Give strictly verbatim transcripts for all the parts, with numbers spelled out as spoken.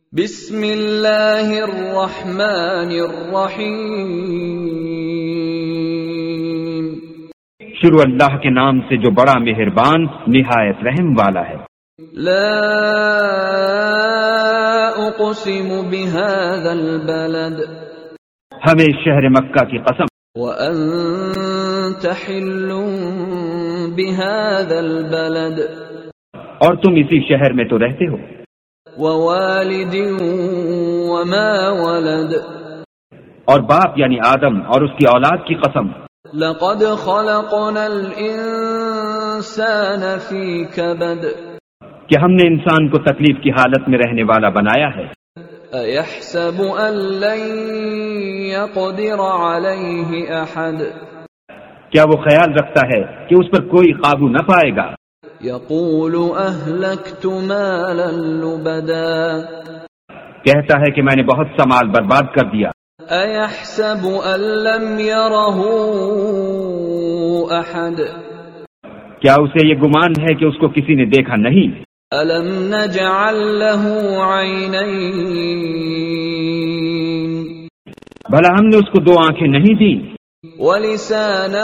بسم اللہ الرحمن الرحیم۔ شروع اللہ کے نام سے جو بڑا مہربان نہایت رحم والا ہے۔ لا اقسم بهذا البلد، ہمیں شہر مکہ کی قسم، وانت حل بهذا البلد، اور تم اسی شہر میں تو رہتے ہو، ووالد وما ولد، اور باپ یعنی آدم اور اس کی اولاد کی قسم، لقد خلقنا الانسان فی کبد، کہ ہم نے انسان کو تکلیف کی حالت میں رہنے والا بنایا ہے۔ ایحسب ان لن یقدر علیہ احد، کیا وہ خیال رکھتا ہے کہ اس پر کوئی قابو نہ پائے گا؟ یقول اہلکت مالا لبدا، کہتا ہے کہ میں نے بہت سا مال برباد کر دیا۔ ایحسب ان لم یرہ احد، کیا اسے یہ گمان ہے کہ اس کو کسی نے دیکھا نہیں؟ الم نجعل له عینین، بھلا ہم نے اس کو دو آنکھیں نہیں دی، ولسانا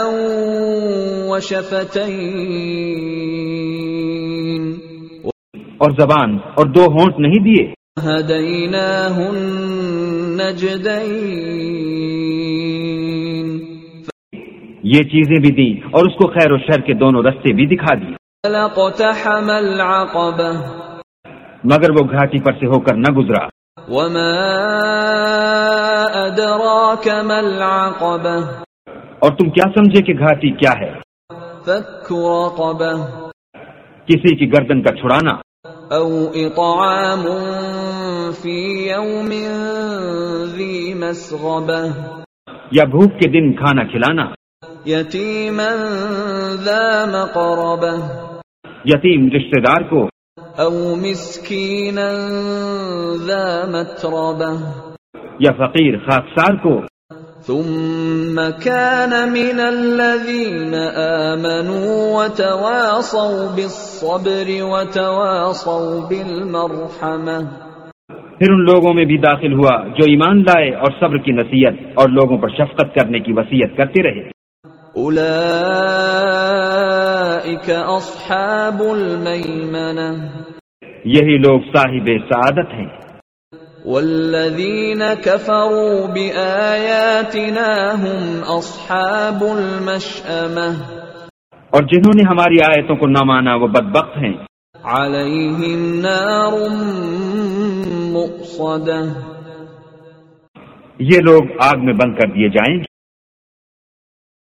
وشفتین، اور زبان اور دو ہونٹ نہیں دیے؟ ہدیناہ النجدین، یہ چیزیں بھی دی اور اس کو خیر و شر کے دونوں رستے بھی دکھا دیے۔ لَاقْتَحَمَ الْعَقَبَةَ، مگر وہ گھاٹی پر سے ہو کر نہ گزرا۔ وَمَا أَدْرَاكَ مَا الْعَقَبَةُ، اور تم کیا سمجھے کہ گھاٹی کیا ہے؟ فَكُّ رَقَبَةٍ، کسی کی گردن کا چھڑانا، أَوْ إِطْعَامٌ فِي يَوْمٍ ذِي مَسْغَبَةٍ، یا بھوک کے دن کھانا کھلانا، یتیما ذا مقربہ، یتیم رشتہ دار کو، او مسکینا ذا متربہ، یا فقیر خاکسار کو۔ ثم كان من الذين آمنوا وتواصوا بالصبر وتواصوا بالمرحمة، پھر ان لوگوں میں بھی داخل ہوا جو ایمان لائے اور صبر کی نصیحت اور لوگوں پر شفقت کرنے کی وصیت کرتے رہے۔ اولئک اصحاب المیمنہ، یہی لوگ صاحب سعادت ہیں۔ والذین کفروا بآیاتنا هم اصحاب المشأمہ، اور جنہوں نے ہماری آیتوں کو نہ مانا وہ بدبخت ہیں۔ علیہم نار مؤصدہ، یہ لوگ آگ میں بند کر دیے جائیں گے۔